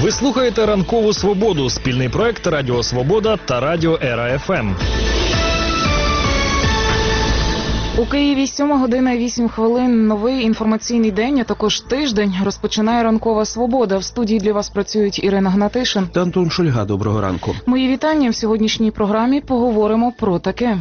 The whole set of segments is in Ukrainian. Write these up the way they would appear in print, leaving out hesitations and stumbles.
Ви слухаєте «Ранкову свободу» – спільний проект Радіо Свобода та Радіо Ера ФМ. У Києві 7:08. Новий інформаційний день, а також тиждень розпочинає «Ранкова свобода». В студії для вас працюють Ірина Гнатишин та Антон Шульга. Доброго ранку. Мої вітання. В сьогоднішній програмі поговоримо про таке.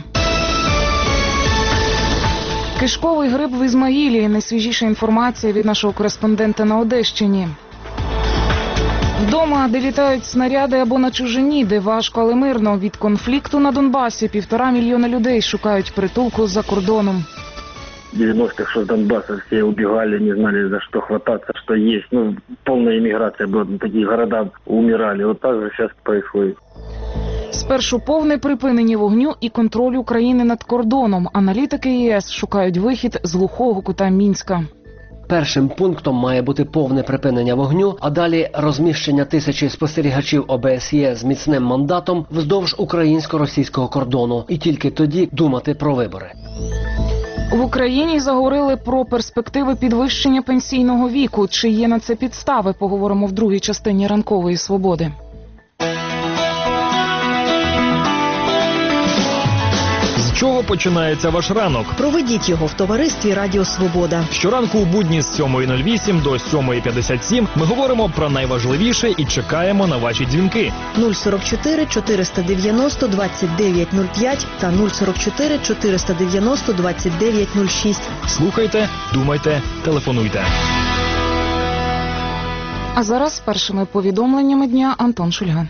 Кишковий гриб в Ізмаїлі. Найсвіжіша інформація від нашого кореспондента на Одещині. Вдома, де літають снаряди, або на чужині, де важко, але мирно. Від конфлікту на Донбасі 1,5 мільйона людей шукають притулку за кордоном. 90-х, что с Донбасса все убегали, не знали, за что хвататься, что есть. Полная иммиграция была, такие города умирали. Вот так же сейчас происходит. Спершу повне припинення вогню і контроль України над кордоном. Аналітики ЄС шукають вихід з глухого кута Мінська. Першим пунктом має бути повне припинення вогню, а далі розміщення 1000 спостерігачів ОБСЄ з міцним мандатом вздовж українсько-російського кордону. І тільки тоді думати про вибори. В Україні заговорили про перспективи підвищення пенсійного віку. Чи є на це підстави? Поговоримо в другій частині «Ранкової свободи». З чого починається ваш ранок? Проведіть його в товаристві Радіо Свобода. Щоранку у будні з 7:08 до 7:57 ми говоримо про найважливіше і чекаємо на ваші дзвінки. 044 490 2905 та 044 490 2906. Слухайте, думайте, телефонуйте. А зараз з першими повідомленнями дня Антон Шульга.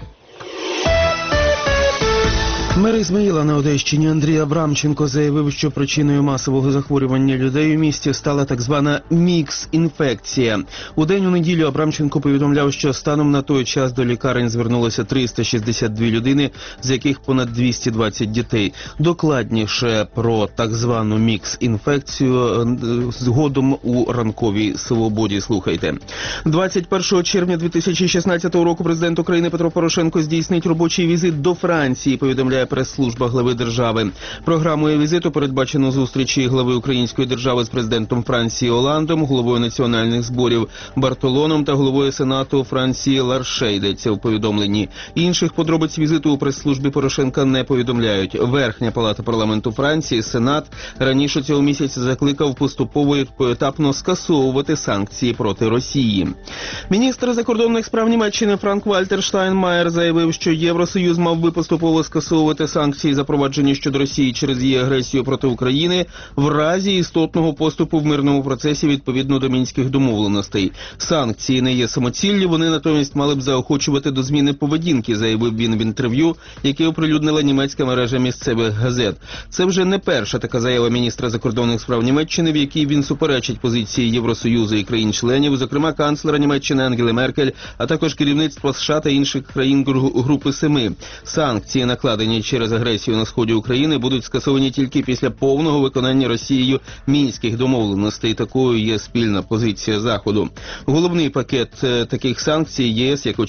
Мер Ізмаїла на Одещині Андрій Абрамченко заявив, що причиною масового захворювання людей у місті стала так звана мікс-інфекція. У день у неділю Абрамченко повідомляв, що станом на той час до лікарень звернулося 362 людини, з яких понад 220 дітей. Докладніше про так звану мікс-інфекцію згодом у «Ранковій свободі». Слухайте. 21 червня 2016 року президент України Петро Порошенко здійснить робочий візит до Франції, повідомляє прес-служба глави держави. Програмою візиту передбачено зустрічі глави української держави з президентом Франції Оландом, головою національних зборів Бартолоном та головою Сенату Франції Ларше, йдеться в повідомленні. Інших подробиць візиту у прес-службі Порошенка не повідомляють. Верхня палата парламенту Франції, Сенат, раніше цього місяця закликав поступово і поетапно скасовувати санкції проти Росії. Міністр закордонних справ Німеччини Франк-Вальтер Штайнмаєр заявив, що Євросоюз мав би поступово скасовувати санкції, запроваджені щодо Росії через її агресію проти України, в разі істотного поступу в мирному процесі відповідно до мінських домовленостей. Санкції не є самоціллю, вони натомість мали б заохочувати до зміни поведінки, заявив він в інтерв'ю, яке оприлюднила німецька мережа місцевих газет. Це вже не перша така заява міністра закордонних справ Німеччини, в якій він суперечить позиції Євросоюзу і країн-членів, зокрема канцлера Німеччини Ангели Меркель, а також керівництва США та інших країн Групи Семи. Санкції, накладені через агресію на сході України, будуть скасовані тільки після повного виконання Росією мінських домовленостей. Такою є спільна позиція Заходу. Головний пакет таких санкцій ЄС, як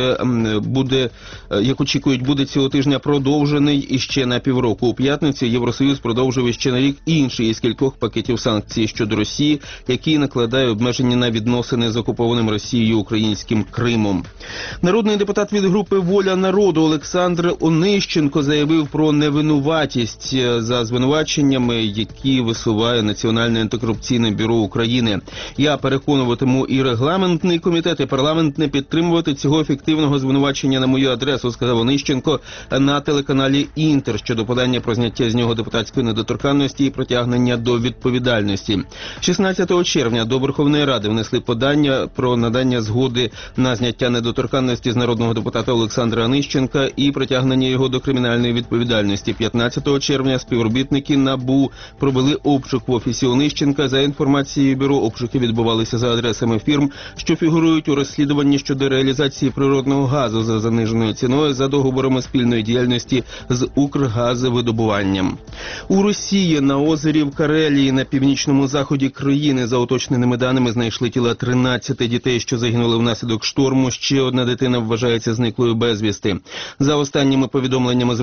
очікують, буде цього тижня продовжений іще на півроку. У п'ятницю Євросоюз продовжив іще на рік інший із кількох пакетів санкцій щодо Росії, який накладає обмеження на відносини з окупованим Росією українським Кримом. Народний депутат від групи «Воля народу» Олександр Онищенко заявив про невинуватість за звинуваченнями, які висуває Національне антикорупційне бюро України. Я переконуватиму і регламентний комітет, і парламент не підтримувати цього ефективного звинувачення на мою адресу, сказав Онищенко на телеканалі «Інтер» щодо подання про зняття з нього депутатської недоторканності і притягнення до відповідальності. 16 червня до Верховної Ради внесли подання про надання згоди на зняття недоторканності з народного депутата Олександра Онищенка і притягнення його до кримінальної відповідальності. 15 червня співробітники НАБУ провели обшук в офісі Онищенка. За інформацією бюро, обшуки відбувалися за адресами фірм, що фігурують у розслідуванні щодо реалізації природного газу за заниженою ціною за договорами спільної діяльності з Укргазвидобуванням. У Росії на озері в Карелії на північному заході країни за уточненими даними знайшли тіла 13 дітей, що загинули внаслідок шторму. Ще одна дитина вважається зниклою безвісти. За останніми повідомленнями з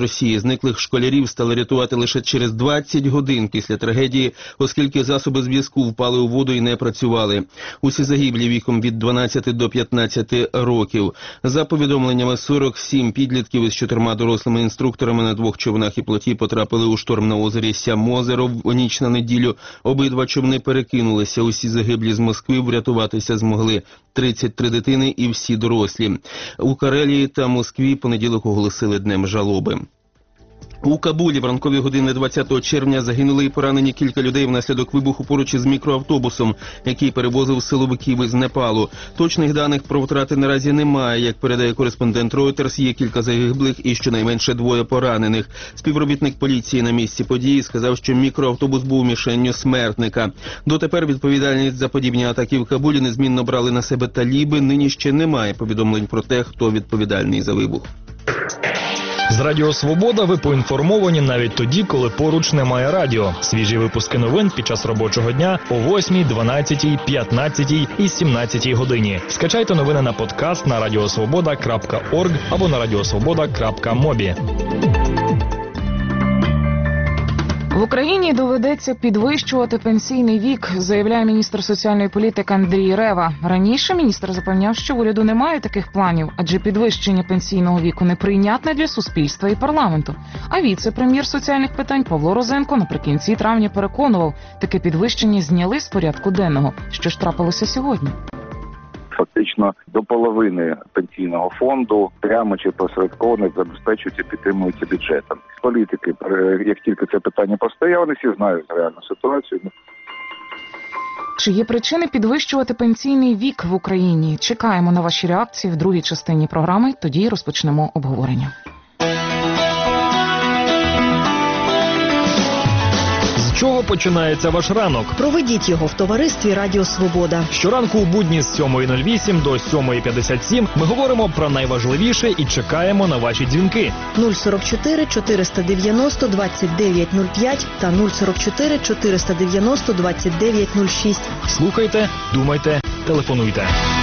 Росії. Зниклих школярів стали рятувати лише через 20 годин після трагедії, оскільки засоби зв'язку впали у воду і не працювали. Усі загиблі віком від 12 до 15 років. За повідомленнями, 47 підлітків із 4 дорослими інструкторами на 2 човнах і плоті потрапили у шторм на озері Сямозеро в ніч на неділю. Обидва човни перекинулися. Усі загиблі з Москви врятуватися змогли 33 дитини і всі дорослі. У Карелії та Москві понеділок оголосили днем жалоби. У Кабулі в ранкові години 20 червня загинули і поранені кілька людей внаслідок вибуху поруч із мікроавтобусом, який перевозив силовиків із Непалу. Точних даних про втрати наразі немає. Як передає кореспондент Reuters, є кілька загиблих і щонайменше 2 поранених. Співробітник поліції на місці події сказав, що мікроавтобус був мішенню смертника. Дотепер відповідальність за подібні атаки в Кабулі незмінно брали на себе таліби. Нині ще немає повідомлень про те, хто відповідальний за вибух. З Радіо Свобода ви поінформовані навіть тоді, коли поруч немає радіо. Свіжі випуски новин під час робочого дня о 8, 12, 15 і 17 годині. Скачайте новини на подкаст на radiosvoboda.org або на radiosvoboda.mobi. В Україні доведеться підвищувати пенсійний вік, заявляє міністр соціальної політики Андрій Рева. Раніше міністр запевняв, що в уряду немає таких планів, адже підвищення пенсійного віку неприйнятне для суспільства і парламенту. А віце-прем'єр соціальних питань Павло Розенко наприкінці травня переконував, таке підвищення зняли з порядку денного. Що ж трапилося сьогодні? Фактично до половини пенсійного фонду прямо чи посередковано забезпечуються і підтримуються бюджетом. Політики, як тільки це питання постає, вони всі знають реальну ситуацію. Чи є причини підвищувати пенсійний вік в Україні? Чекаємо на ваші реакції в другій частині програми, тоді розпочнемо обговорення. З чого починається ваш ранок? Проведіть його в товаристві Радіо Свобода. Щоранку у будні з 7:08 до 7:57 ми говоримо про найважливіше і чекаємо на ваші дзвінки. 044 490 2905 та 044 490 2906. Слухайте, думайте, телефонуйте.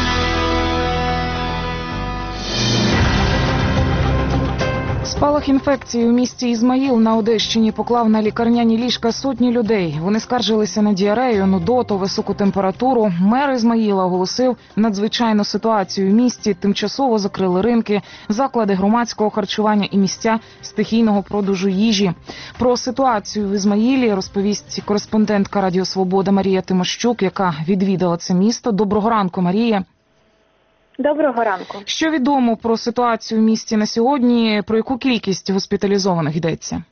Спалах інфекції у місті Ізмаїл на Одещині поклав на лікарняні ліжка сотні людей. Вони скаржилися на діарею, нудоту, високу температуру. Мер Ізмаїла оголосив надзвичайну ситуацію в місті. Тимчасово закрили ринки, заклади громадського харчування і місця стихійного продажу їжі. Про ситуацію в Ізмаїлі розповість кореспондентка Радіо Свобода Марія Тимощук, яка відвідала це місто. Доброго ранку, Марія. Доброго ранку. Що відомо про ситуацію в місті на сьогодні? Про яку кількість госпіталізованих йдеться?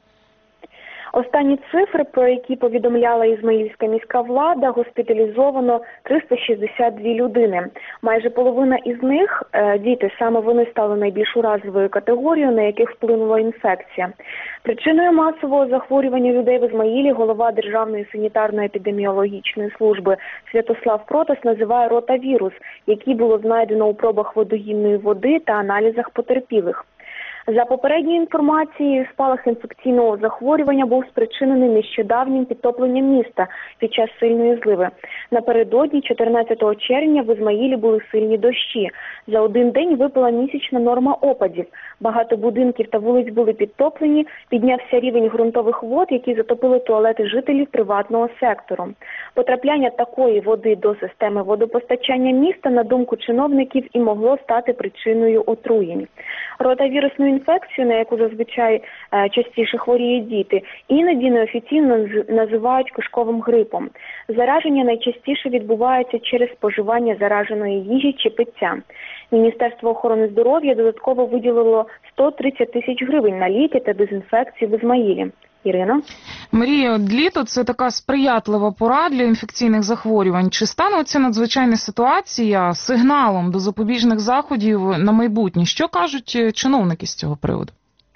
Останні цифри, про які повідомляла Ізмаїльська міська влада, госпіталізовано 362 людини. Майже половина із них – діти. Саме вони стали найбільш уразливою категорією, на яких вплинула інфекція. Причиною масового захворювання людей в Ізмаїлі голова Державної санітарно-епідеміологічної служби Святослав Протас називає ротавірус, який було знайдено у пробах водогінної води та аналізах потерпілих. За попередньою інформацією, спалах інфекційного захворювання був спричинений нещодавнім підтопленням міста під час сильної зливи. Напередодні, 14 червня, в Ізмаїлі були сильні дощі. За один день випала місячна норма опадів. Багато будинків та вулиць були підтоплені, піднявся рівень ґрунтових вод, які затопили туалети жителів приватного сектору. Потрапляння такої води до системи водопостачання міста, на думку чиновників, і могло стати причиною отруєнь. Ротавірусну інфекцію, на яку зазвичай частіше хворіють діти, іноді неофіційно називають кишковим грипом. Зараження найчастіше відбувається через споживання зараженої їжі чи пиття. Міністерство охорони здоров'я додатково виділило 130 тисяч гривень на ліки та дезінфекцію в Ізмаїлі. Ірина? Марія, літо – це така сприятлива пора для інфекційних захворювань. Чи стане ця надзвичайна ситуація сигналом до запобіжних заходів на майбутнє? Що кажуть чиновники з цього приводу?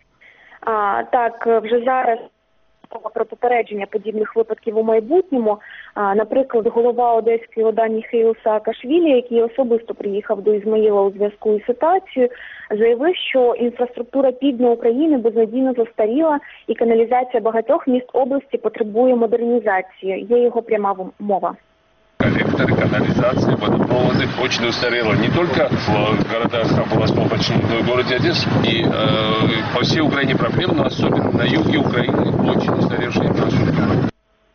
Так, вже зараз про попередження подібних випадків у майбутньому. Наприклад, голова Одеської ОДА Міхеїл Саакашвілі, який особисто приїхав до Ізмаїла у зв'язку із ситуацією, заявив, що інфраструктура півдня України безнадійно застаріла і каналізація багатьох міст області потребує модернізації. Є його пряма мова. коллекторы, канализации, водопроводы очень устарело. Не только в городах Восточного подчинения, но и в городе Одесса. И по всей Украине проблемы, но особенно на юге Украины очень устаревшая инфраструктура.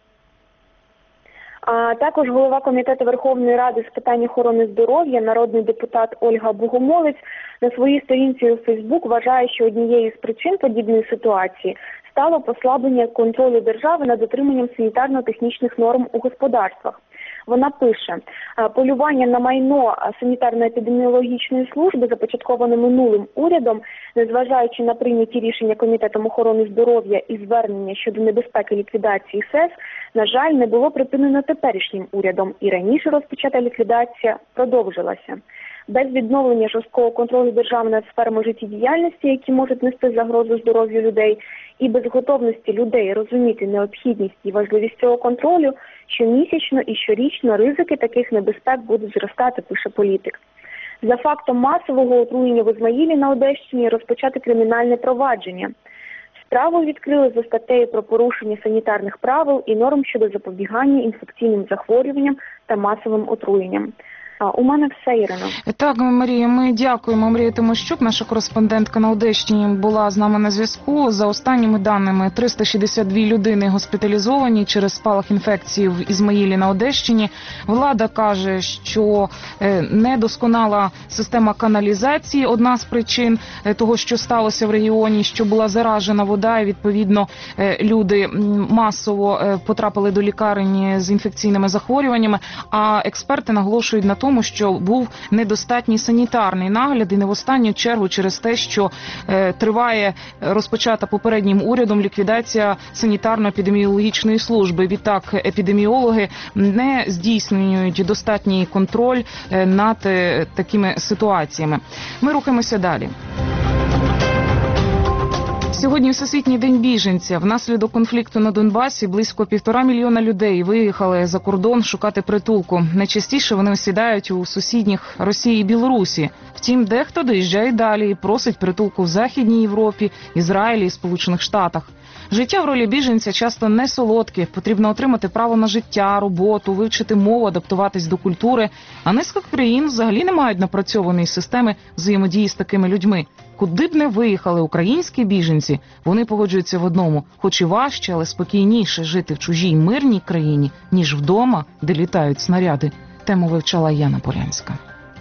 А також голова Комітету Верховної Ради з питань охорони здоров'я, народний депутат Ольга Богомолець, на своїй сторінці у Фейсбук вважає, що однією з причин подібної ситуації стало послаблення контролю держави над дотриманням санітарно-технічних норм у господарствах. Вона пише, полювання на майно санітарно-епідеміологічної служби, започатковане минулим урядом, незважаючи на прийняті рішення Комітетом охорони здоров'я і звернення щодо небезпеки ліквідації СЕС, на жаль, не було припинено теперішнім урядом, і раніше розпочата ліквідація продовжилася. Без відновлення жорсткого контролю держави над сферами життєдіяльності, які можуть нести загрозу здоров'ю людей, і без готовності людей розуміти необхідність і важливість цього контролю, щомісячно і щорічно ризики таких небезпек будуть зростати, пише політик. За фактом масового отруєння в Ізмаїлі на Одещині розпочати кримінальне провадження. Справу відкрили за статтею про порушення санітарних правил і норм щодо запобігання інфекційним захворюванням та масовим отруєнням. У мене все, Ірино. Так, Марія, ми дякуємо. Марія Тимощук, наша кореспондентка на Одещині, була з нами на зв'язку. За останніми даними, 362 людини госпіталізовані через спалах інфекції в Ізмаїлі на Одещині. Влада каже, що недосконала система каналізації – одна з причин того, що сталося в регіоні, що була заражена вода, і, відповідно, люди масово потрапили до лікарень з інфекційними захворюваннями. А експерти наголошують на тому, що був недостатній санітарний нагляд, і не в останню чергу через те, що триває розпочата попереднім урядом ліквідація санітарно-епідеміологічної служби. Відтак, епідеміологи не здійснюють достатній контроль над такими ситуаціями. Ми рухаємося далі. Сьогодні Всесвітній день біженця. Внаслідок конфлікту на Донбасі близько 1,5 мільйона людей виїхали за кордон шукати притулку. Найчастіше вони осідають у сусідніх Росії і Білорусі. Втім, дехто доїжджає далі і просить притулку в Західній Європі, Ізраїлі і Сполучених Штатах. Життя в ролі біженця часто не солодке. Потрібно отримати право на життя, роботу, вивчити мову, адаптуватись до культури. А низка країн взагалі не мають напрацьованої системи взаємодії з такими людьми. Куди б не виїхали українські біженці, вони погоджуються в одному. Хоч і важче, але спокійніше жити в чужій мирній країні, ніж вдома, де літають снаряди. Тему вивчала Яна Полянська.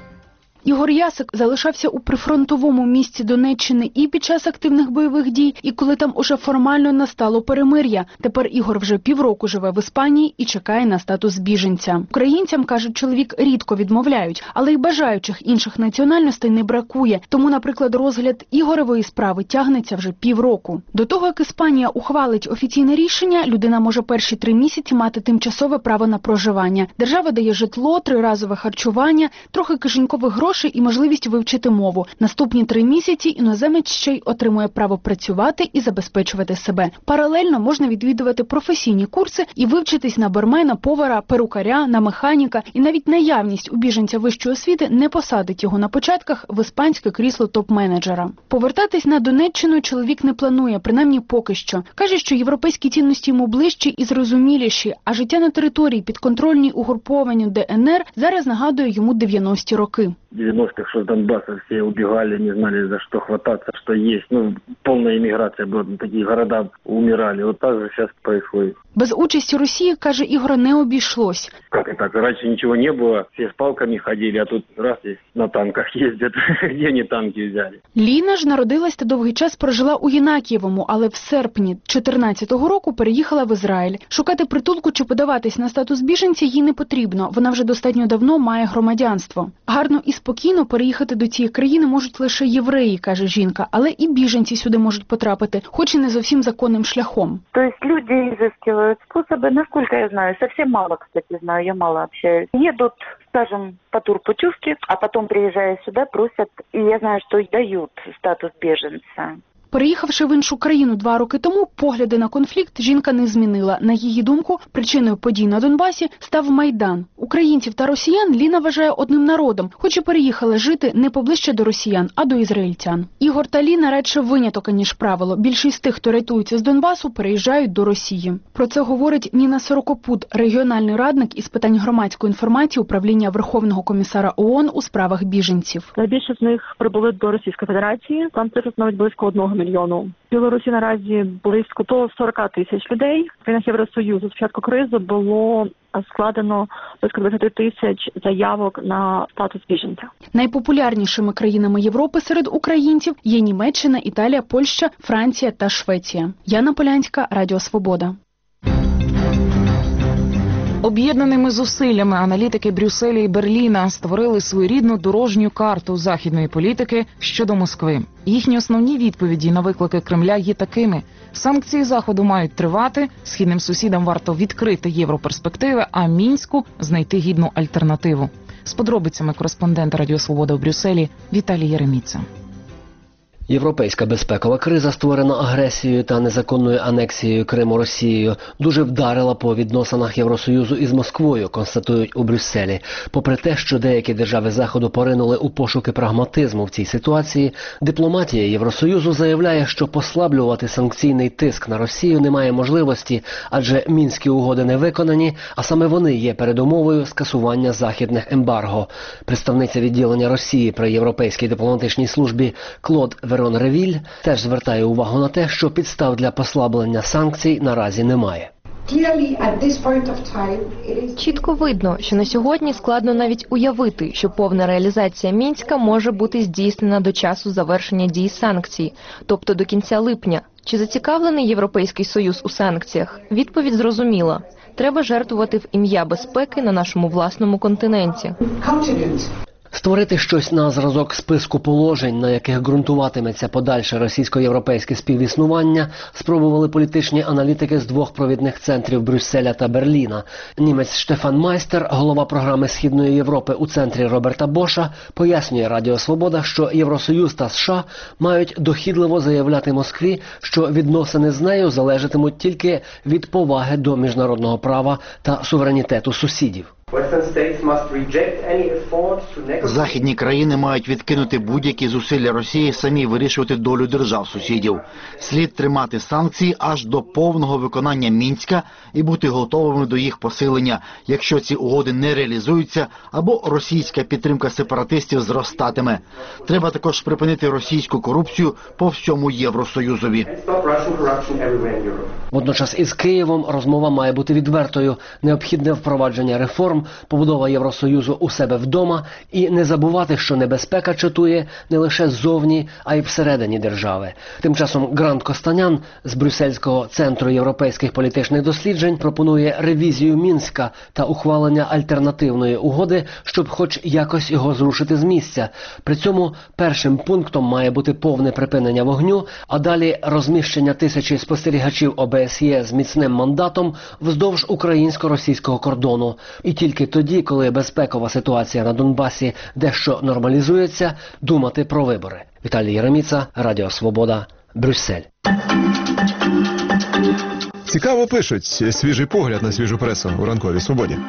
Ігор Ясик залишався у прифронтовому місті Донеччини і під час активних бойових дій, і коли там уже формально настало перемир'я. Тепер Ігор вже півроку живе в Іспанії і чекає на статус біженця. Українцям, каже чоловік, рідко відмовляють, але й бажаючих інших національностей не бракує. Тому, наприклад, розгляд Ігоревої справи тягнеться вже півроку. До того, як Іспанія ухвалить офіційне рішення, людина може перші 3 місяці мати тимчасове право на проживання. Держава дає житло, 3-разове харчування, трохи кишенькових грошей і можливість вивчити мову. Наступні 3 місяці іноземець ще й отримує право працювати і забезпечувати себе. Паралельно можна відвідувати професійні курси і вивчитись на бармена, повара, перукаря, на механіка. І навіть наявність у біженця вищої освіти не посадить його на початках в іспанське крісло топ-менеджера. Повертатись на Донеччину чоловік не планує, принаймні поки що. Каже, що європейські цінності йому ближчі і зрозуміліші, а життя на території підконтрольній угрупованню ДНР зараз нагадує йому 90-ті роки. 90-х, что с Донбасса все убегали, не знали, за что хвататься, что есть. Полная иммиграция была, такие города умирали. Вот так же сейчас происходит. Без участі Росії, каже Ігор, не обійшлось. Как и так? Раньше ничего не было, все с палками ходили, а тут раз и на танках ездят. Где они танки взяли? Ліна ж народилась та довгий час прожила у Єнакієвому, але в серпні 2014 року переїхала в Ізраїль. Шукати притулку чи подаватись на статус біженця їй не потрібно. Вона вже достатньо давно має громадянство. Гарно і спокійно переїхати до цієї країни можуть лише євреї, каже жінка, але і біженці сюди можуть потрапити, хоч і не зовсім законним шляхом. Тобто люди изыскивают способы, насколько я знаю, совсем мало, кстати, знаю, я мало общаюсь. Едут, скажем, по турпутевке, а потом, приезжая сюда, просят, и я знаю, что дают статус беженца. Переїхавши в іншу країну 2 роки тому, погляди на конфлікт жінка не змінила. На її думку, причиною подій на Донбасі став Майдан. Українців та росіян Ліна вважає одним народом, хоч і переїхала жити не поближче до росіян, а до ізраїльтян. Ігор та Ліна радше виняток, ніж правило. Більшість тих, хто рятується з Донбасу, переїжджають до Росії. Про це говорить Ніна Сорокопут, регіональний радник із питань громадської інформації управління Верховного комісара ООН у справах біженців. Найбільше з них прибули до Російської Федерації. Там цифра навіть близько 1 мільйону. В Білорусі наразі близько 40 тисяч людей. В країнах Євросоюзу з початку кризи було складено близько 20 тисяч заявок на статус біженця. Найпопулярнішими країнами Європи серед українців є Німеччина, Італія, Польща, Франція та Швеція. Яна Полянська, Радіо Свобода. Об'єднаними зусиллями аналітики Брюсселя і Берліна створили своєрідну дорожню карту західної політики щодо Москви. Їхні основні відповіді на виклики Кремля є такими. Санкції Заходу мають тривати, східним сусідам варто відкрити європерспективи, а Мінську знайти гідну альтернативу. З подробицями кореспондент Радіо Свобода у Брюсселі Віталій Єреміца. Європейська безпекова криза, створена агресією та незаконною анексією Криму Росією, дуже вдарила по відносинах Євросоюзу із Москвою, констатують у Брюсселі. Попри те, що деякі держави Заходу поринули у пошуки прагматизму в цій ситуації, дипломатія Євросоюзу заявляє, що послаблювати санкційний тиск на Росію немає можливості, адже Мінські угоди не виконані, а саме вони є передумовою скасування західних ембарго. Представниця відділення Росії при Європейській дипломатичній службі Клод Верон Ревіль теж звертає увагу на те, що підстав для послаблення санкцій наразі немає. Чітко видно, що на сьогодні складно навіть уявити, що повна реалізація Мінська може бути здійснена до часу завершення дій санкцій, тобто до кінця липня. Чи зацікавлений Європейський Союз у санкціях? Відповідь зрозуміла. Треба жертвувати в ім'я безпеки на нашому власному континенті. Створити щось на зразок списку положень, на яких ґрунтуватиметься подальше російсько-європейське співіснування, спробували політичні аналітики з 2 провідних центрів Брюсселя та Берліна. Німець Штефан Майстер, голова програми Східної Європи у центрі Роберта Боша, пояснює Радіо Свобода, що Євросоюз та США мають дохідливо заявляти Москві, що відносини з нею залежатимуть тільки від поваги до міжнародного права та суверенітету сусідів. Західні країни мають відкинути будь-які зусилля Росії самі вирішувати долю держав-сусідів. Слід тримати санкції аж до повного виконання Мінська і бути готовими до їх посилення, якщо ці угоди не реалізуються або російська підтримка сепаратистів зростатиме. Треба також припинити російську корупцію по всьому Євросоюзові. Водночас із Києвом розмова має бути відвертою. Необхідне впровадження реформ, побудова Євросоюзу у себе вдома і не забувати, що небезпека чатує не лише ззовні, а й всередині держави. Тим часом Грант Костанян з Брюссельського центру європейських політичних досліджень пропонує ревізію Мінська та ухвалення альтернативної угоди, щоб хоч якось його зрушити з місця. При цьому першим пунктом має бути повне припинення вогню, а далі розміщення тисячі спостерігачів ОБСЄ з міцним мандатом вздовж українсько-російського кордону. І тільки тоді, коли безпекова ситуація на Донбасі дещо нормалізується, думати про вибори. Віталій Єреміца, Радіо Свобода, Брюссель. Цікаво пишуть. Свіжий погляд на свіжу пресу у ранковій Свободі.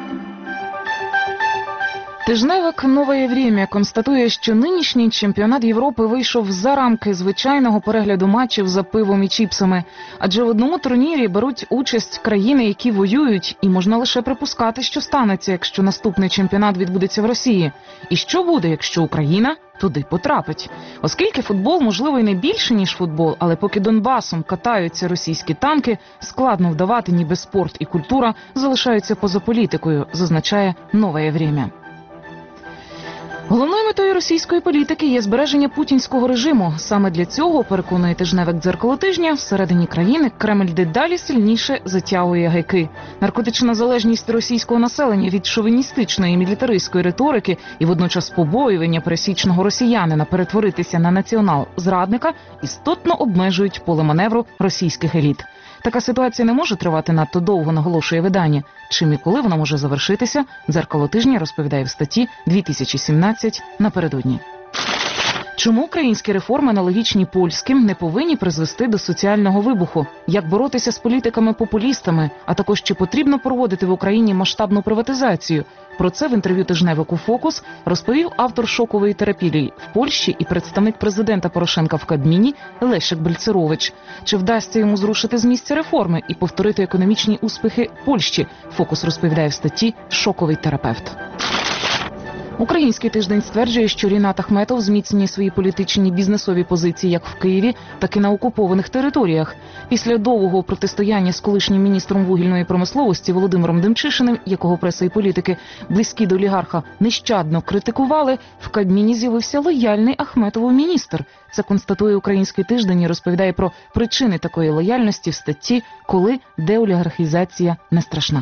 Тижневик «Нове время» констатує, що нинішній чемпіонат Європи вийшов за рамки звичайного перегляду матчів за пивом і чіпсами. Адже в одному турнірі беруть участь країни, які воюють, і можна лише припускати, що станеться, якщо наступний чемпіонат відбудеться в Росії. І що буде, якщо Україна туди потрапить? Оскільки футбол, можливо, і не більше, ніж футбол, але поки Донбасом катаються російські танки, складно вдавати, ніби спорт і культура залишаються поза політикою, зазначає «Нове время». Головною метою російської політики є збереження путінського режиму. Саме для цього, переконує тижневик «Дзеркало тижня», всередині країни Кремль дедалі сильніше затягує гайки. Наркотична залежність російського населення від шовіністичної і мілітаристської риторики і водночас побоювання пересічного росіянина перетворитися на націонал-зрадника істотно обмежують поле маневру російських еліт. Така ситуація не може тривати надто довго, наголошує видання. Чим і коли вона може завершитися, «Дзеркало тижня» розповідає в статті 2017 напередодні. Чому українські реформи, аналогічні польським, не повинні призвести до соціального вибуху? Як боротися з політиками-популістами? А також чи потрібно проводити в Україні масштабну приватизацію? Про це в інтерв'ю тижневику «Фокус» розповів автор шокової терапії в Польщі і представник президента Порошенка в Кабміні Лешек Бальцерович. Чи вдасться йому зрушити з місця реформи і повторити економічні успіхи Польщі? «Фокус» розповідає в статті «Шоковий терапевт». Український тиждень стверджує, що Рінат Ахметов зміцнює свої політичні бізнесові позиції як в Києві, так і на окупованих територіях. Після довгого протистояння з колишнім міністром вугільної промисловості Володимиром Демчишиним, якого преса і політики, близькі до олігарха, нещадно критикували, в Кабміні з'явився лояльний Ахметову міністр. Це констатує Український тиждень і розповідає про причини такої лояльності в статті «Коли деолігархізація не страшна».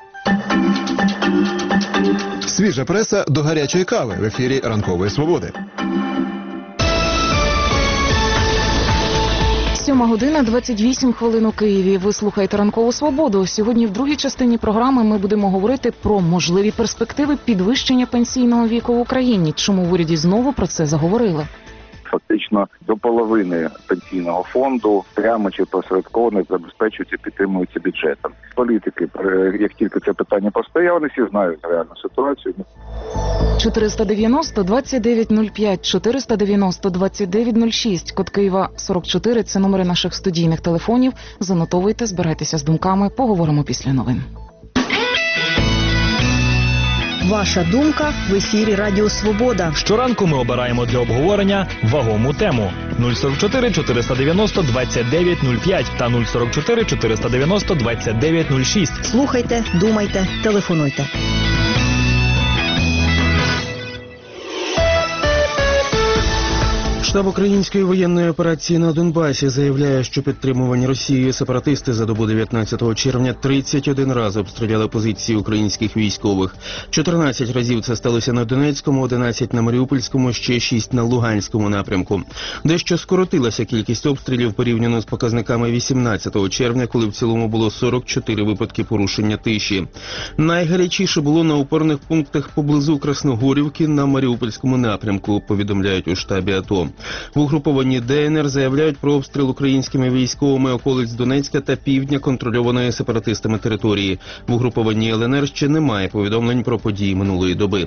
Свіжа преса до гарячої кави в ефірі «Ранкової свободи». 7:28 у Києві. Ви слухаєте «Ранкову свободу». Сьогодні в другій частині програми ми будемо говорити про можливі перспективи підвищення пенсійного віку в Україні. Чому в уряді знову про це заговорили? Фактично до половини пенсійного фонду прямо чи посередковано забезпечуються, підтримуються бюджетом. Політики, як тільки це питання постає, вони всі знають реальну ситуацію. 490-2905, 490-2906, код Києва 44 – це номери наших студійних телефонів. Занотовуйте, збирайтеся з думками, поговоримо після новин. Ваша думка в ефірі Радіо Свобода. Щоранку ми обираємо для обговорення вагому тему. 044 490 2905 та 044 490 2906. Слухайте, думайте, телефонуйте. Штаб української воєнної операції на Донбасі заявляє, що підтримувані Росією сепаратисти за добу 19 червня 31 раз обстріляли позиції українських військових. 14 разів це сталося на Донецькому, 11 на Маріупольському, ще 6 на Луганському напрямку. Дещо скоротилася кількість обстрілів порівняно з показниками 18 червня, коли в цілому було 44 випадки порушення тиші. Найгарячіше було на опорних пунктах поблизу Красногорівки на Маріупольському напрямку, повідомляють у штабі АТО. В угрупованні ДНР заявляють про обстріл українськими військовими околиць Донецька та півдня контрольованої сепаратистами території. В угрупованні ЛНР ще немає повідомлень про події минулої доби.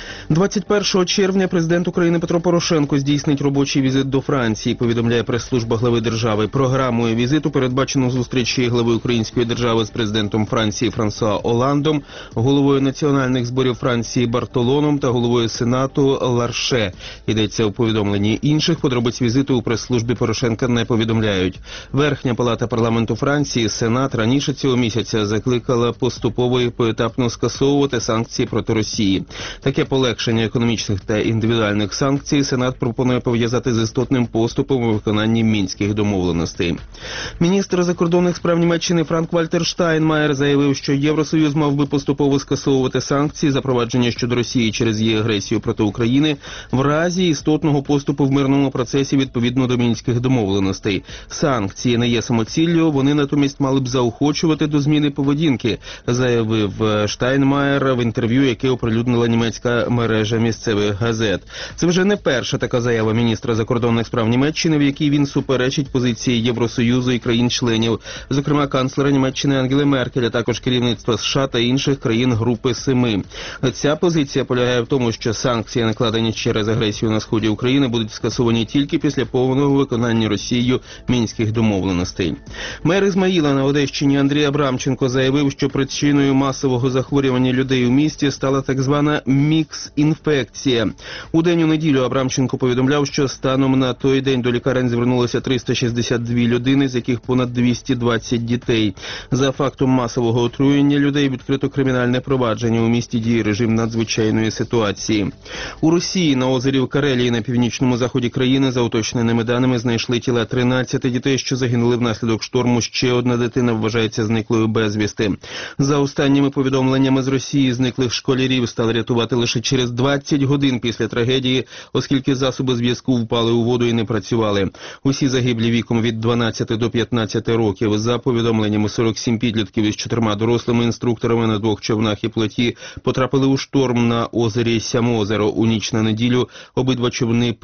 21 червня президент України Петро Порошенко здійснить робочий візит до Франції, повідомляє прес-служба глави держави. Програмою візиту передбачено зустрічі глави української держави з президентом Франції Франсуа Оландом, головою національних зборів Франції Бартолоном та головою Сенату Ларше. Йдеться у повідомленні. Інших подробиць візиту у прес-службі Порошенка не повідомляють. Верхня палата парламенту Франції, Сенат, раніше цього місяця закликала поступово і поетапно скасовувати санкції проти Росії. Таке полегшення економічних та індивідуальних санкцій Сенат пропонує пов'язати з істотним поступом у виконанні мінських домовленостей. Міністр закордонних справ Німеччини Франк-Вальтер Штайнмаєр заявив, що Євросоюз мав би поступово скасовувати санкції, запровадження щодо Росії через її агресію проти України, в разі істотного поступу в мирному процесі відповідно до мінських домовленостей. Санкції не є самоціллю, вони натомість мали б заохочувати до зміни поведінки, заявив Штайнмаєр в інтерв'ю, яке оприлюднила німецька мережа місцевих газет. Це вже не перша така заява міністра закордонних справ Німеччини, в якій він суперечить позиції Євросоюзу і країн-членів, зокрема канцлера Німеччини Ангели Меркель, а також керівництва США та інших країн Групи Семи. Ця позиція полягає в тому, що санкції, накладені через агресію на сході України, будуть скасовані тільки після повного виконання Росією мінських домовленостей. Мер Ізмаїла на Одещині Андрій Абрамченко заявив, що причиною масового захворювання людей у місті стала так звана мікс-інфекція. У день у неділю Абрамченко повідомляв, що станом на той день до лікарень звернулося 362 людини, з яких понад 220 дітей. За фактом масового отруєння людей відкрито кримінальне провадження. У місті діє режим надзвичайної ситуації. У Росії на озері в Карелії на північному заході країни, за уточненими даними, знайшли тіла 13 дітей, що загинули внаслідок шторму. Ще одна дитина вважається зниклою безвісти. За останніми повідомленнями з Росії, зниклих школярів стали рятувати лише через 20 годин після трагедії, оскільки засоби зв'язку впали у воду і не працювали. Усі загиблі віком від 12 до 15 років. За повідомленнями, 47 підлітків із 4 дорослими інструкторами на 2 човнах і плоті потрапили у шторм на озері Сямозеро. У ніч на неділю обидва човни перекинули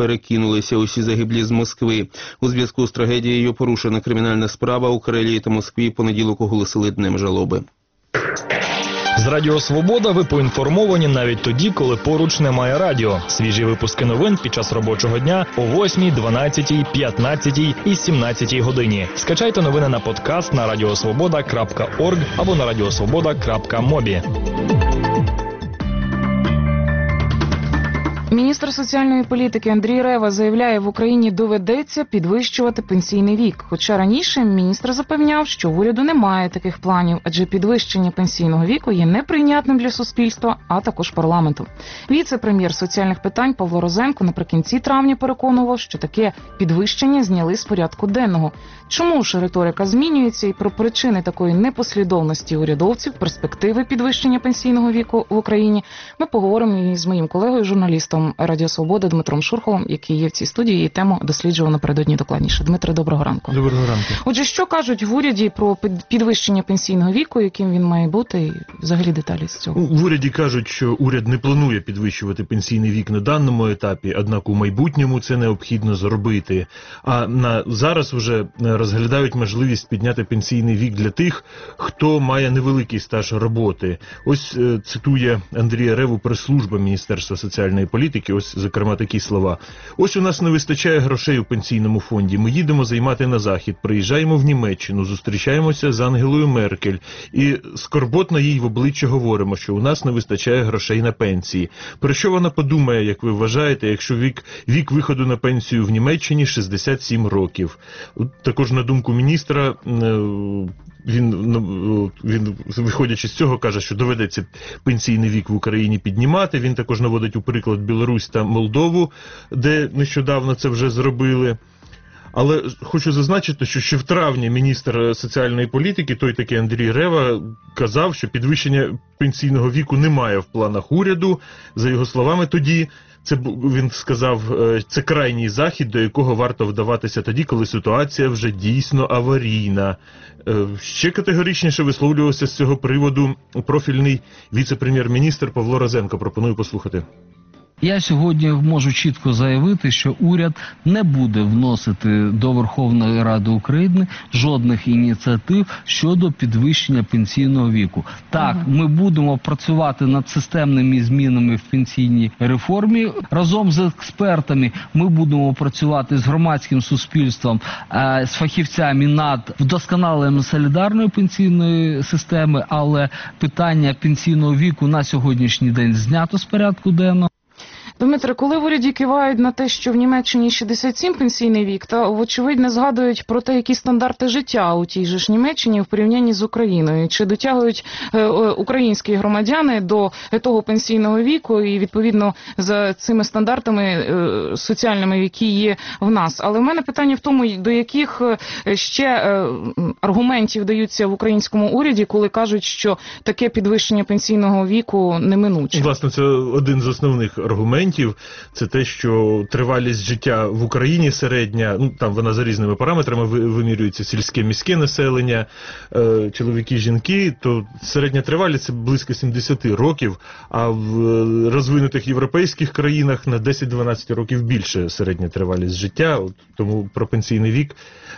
повернулися усі загиблі з Москви. У зв'язку з трагедією порушена кримінальна справа. У Карелії та Москві понеділок оголосили днем жалоби. З Радіо Свобода ви поінформовані навіть тоді, коли поруч немає радіо. Свіжі випуски новин під час робочого дня о 8, 12, 15 і 17 годині. Скачайте новини на подкаст на radiosvoboda.org або на radiosvoboda.mobi. Міністр соціальної політики Андрій Рева заявляє, в Україні доведеться підвищувати пенсійний вік. Хоча раніше міністр запевняв, що в уряду немає таких планів, адже підвищення пенсійного віку є неприйнятним для суспільства, а також парламенту. Віце-прем'єр соціальних питань Павло Розенко наприкінці травня переконував, що таке підвищення зняли з порядку денного. Чому ж риторика змінюється і про причини такої непослідовності урядовців, перспективи підвищення пенсійного віку в Україні, ми поговоримо із моїм колегою, журналістом Радіо Свобода Дмитром Шурховим, який є в цій студії, і тему досліджував напередодні докладніше. Дмитре, доброго ранку. Доброго ранку. Отже, що кажуть в уряді про підвищення пенсійного віку, яким він має бути, і взагалі деталі з цього? В уряді кажуть, що уряд не планує підвищувати пенсійний вік на даному етапі, однак у майбутньому це необхідно зробити. А зараз вже розглядають можливість підняти пенсійний вік для тих, хто має невеликий стаж роботи. Ось цитує Андрія Реву прес-служба Міністерства соціальної політики, ось, зокрема, такі слова. Ось у нас не вистачає грошей у пенсійному фонді. Ми їдемо займати на Захід, приїжджаємо в Німеччину, зустрічаємося з Ангелою Меркель і скорботно їй в обличчя говоримо, що у нас не вистачає грошей на пенсії. Про що вона подумає, як ви вважаєте, якщо вік виходу на пенсію в Німеччині 67 років? Також, на думку міністра, він, виходячи з цього, каже, що доведеться пенсійний вік в Україні піднімати. Він також наводить у приклад Білорусь та Молдову, де нещодавно це вже зробили. Але хочу зазначити, що ще в травні міністр соціальної політики, той такий Андрій Рева, казав, що підвищення пенсійного віку немає в планах уряду. За його словами, тоді він сказав, це крайній захід, до якого варто вдаватися тоді, коли ситуація вже дійсно аварійна. Ще категоричніше висловлювався з цього приводу профільний віце-прем'єр-міністр Павло Розенко. Пропоную послухати. Я сьогодні можу чітко заявити, що уряд не буде вносити до Верховної Ради України жодних ініціатив щодо підвищення пенсійного віку. Так, ми будемо працювати над системними змінами в пенсійній реформі. Разом з експертами ми будемо працювати з громадським суспільством, з фахівцями над вдосконаленням солідарної пенсійної системи, але питання пенсійного віку на сьогоднішній день знято з порядку денного. Дмитре, коли в уряді кивають на те, що в Німеччині 67 пенсійний вік, та, вочевидь, не згадують про те, які стандарти життя у тій же ж Німеччині в порівнянні з Україною. Чи дотягують українські громадяни до того пенсійного віку і, відповідно, за цими стандартами соціальними, які є в нас. Але в мене питання в тому, до яких ще аргументів даються в українському уряді, коли кажуть, що таке підвищення пенсійного віку неминуче. Власне, це один з основних аргументів. Це те, що тривалість життя в Україні середня, там вона за різними параметрами вимірюється, сільське, міське населення, чоловіки, жінки, то середня тривалість це близько 70 років, а в розвинутих європейських країнах на 10-12 років більше середня тривалість життя, тому про пенсійний вік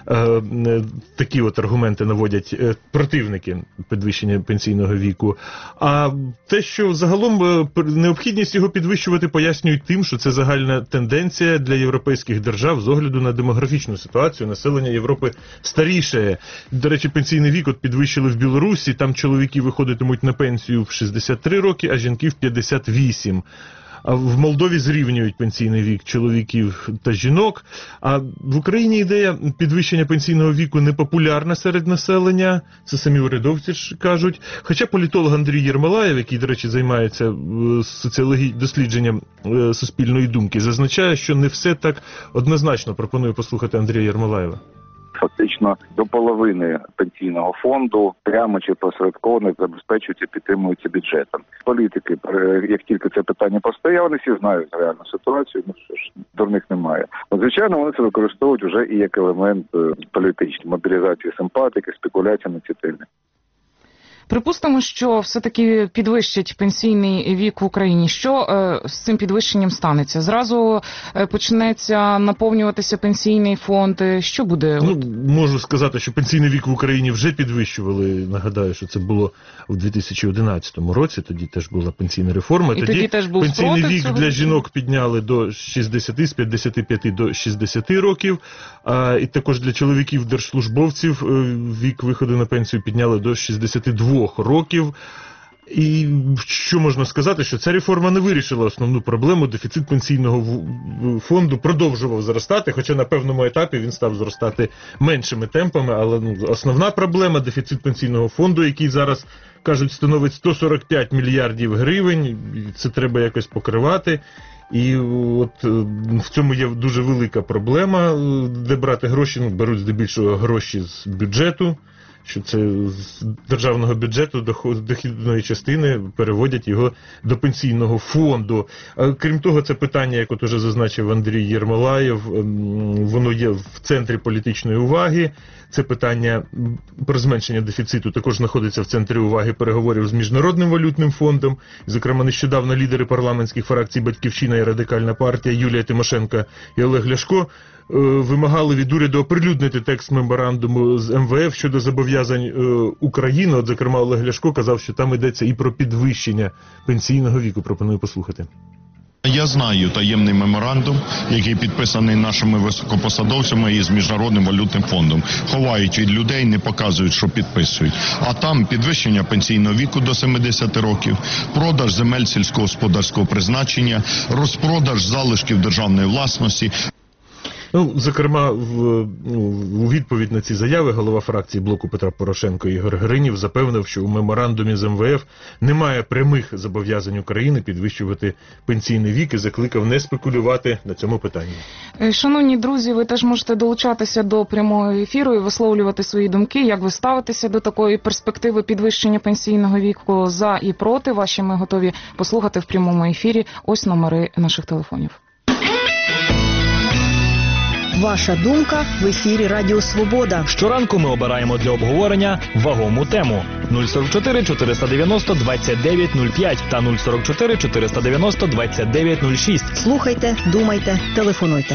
такі от аргументи наводять противники підвищення пенсійного віку. А те, що загалом необхідність його підвищувати, пояснюють тим, що це загальна тенденція для європейських держав з огляду на демографічну ситуацію. Населення Європи старіше. До речі, пенсійний вік підвищили в Білорусі, там чоловіки виходитимуть на пенсію в 63 роки, а жінки в 58. А в Молдові зрівнюють пенсійний вік чоловіків та жінок. А в Україні ідея підвищення пенсійного віку не популярна серед населення, це самі урядовці ж кажуть. Хоча політолог Андрій Єрмолаєв, який, до речі, займається дослідженням суспільної думки, зазначає, що не все так однозначно. Пропоную послухати Андрія Єрмолаєва. Фактично до половини пенсійного фонду прямо чи посередковано забезпечуються, підтримуються бюджетом. Політики, як тільки це питання постає, вони всі знають реальну ситуацію, що ж, дурних немає. Звичайно, вони це використовують вже і як елемент політичний, мобілізації симпатики, спекуляції на ці теми. Припустимо, що все-таки підвищать пенсійний вік в Україні. Що з цим підвищенням станеться? Зразу почнеться наповнюватися пенсійний фонд? Що буде? Можу сказати, що пенсійний вік в Україні вже підвищували. Нагадаю, що це було в 2011 році, тоді теж була пенсійна реформа. Тоді теж був пенсійний вік цього для жінок підняли до 60, з 55 до 60 років, і також для чоловіків держслужбовців вік виходу на пенсію підняли до 62 років. І що можна сказати, що ця реформа не вирішила основну проблему. Дефіцит пенсійного фонду продовжував зростати, хоча на певному етапі він став зростати меншими темпами, але основна проблема – дефіцит пенсійного фонду, який зараз, кажуть, становить 145 мільярдів гривень, це треба якось покривати. І от в цьому є дуже велика проблема, де брати гроші, беруть здебільшого гроші з бюджету, що це з державного бюджету дохідної частини переводять його до пенсійного фонду. Крім того, це питання, як от уже зазначив Андрій Єрмолаєв, воно є в центрі політичної уваги. Це питання про зменшення дефіциту також знаходиться в центрі уваги переговорів з Міжнародним валютним фондом. Зокрема, нещодавно лідери парламентських фракцій «Батьківщина» і Радикальна партія Юлія Тимошенко і Олег Ляшко вимагали від уряду оприлюднити текст меморандуму з МВФ щодо зобов'язань України. От, зокрема, Олег Ляшко казав, що там йдеться і про підвищення пенсійного віку. Пропоную послухати. Я знаю таємний меморандум, який підписаний нашими високопосадовцями із Міжнародним валютним фондом. Ховають від людей, не показують, що підписують. А там підвищення пенсійного віку до 70 років, продаж земель сільськогосподарського призначення, розпродаж залишків державної власності. Зокрема, у відповідь на ці заяви голова фракції блоку Петра Порошенка Ігор Гринів запевнив, що у меморандумі з МВФ немає прямих зобов'язань України підвищувати пенсійний вік і закликав не спекулювати на цьому питанні. Шановні друзі, ви теж можете долучатися до прямого ефіру і висловлювати свої думки, як ви ставитеся до такої перспективи підвищення пенсійного віку, за і проти. Ваші ми готові послухати в прямому ефірі. Ось номери наших телефонів. Ваша думка в ефірі Радіо Свобода. Щоранку ми обираємо для обговорення вагому тему. 044 490 2905 та 044 490 2906. Слухайте, думайте, телефонуйте.